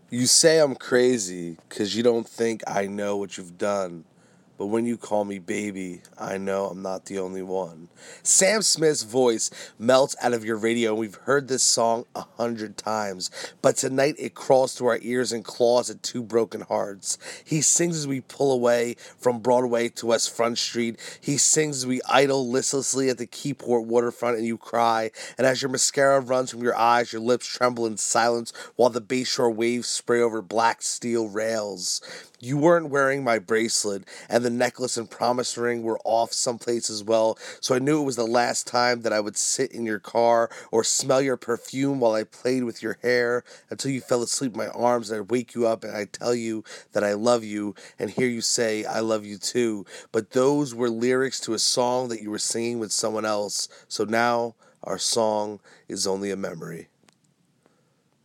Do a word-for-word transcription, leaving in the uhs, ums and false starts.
You say I'm crazy because you don't think I know what you've done. But when you call me baby, I know I'm not the only one. Sam Smith's voice melts out of your radio, and we've heard this song a hundred times. But tonight it crawls through our ears and claws at two broken hearts. He sings as we pull away from Broadway to West Front Street. He sings as we idle listlessly at the Keyport waterfront, and you cry. And as your mascara runs from your eyes, your lips tremble in silence while the Bayshore waves spray over black steel rails. You weren't wearing my bracelet, and the necklace and promise ring were off someplace as well, so I knew it was the last time that I would sit in your car or smell your perfume while I played with your hair until you fell asleep in my arms, and I'd wake you up and I'd tell you that I love you and hear you say I love you too. But those were lyrics to a song that you were singing with someone else, so now our song is only a memory.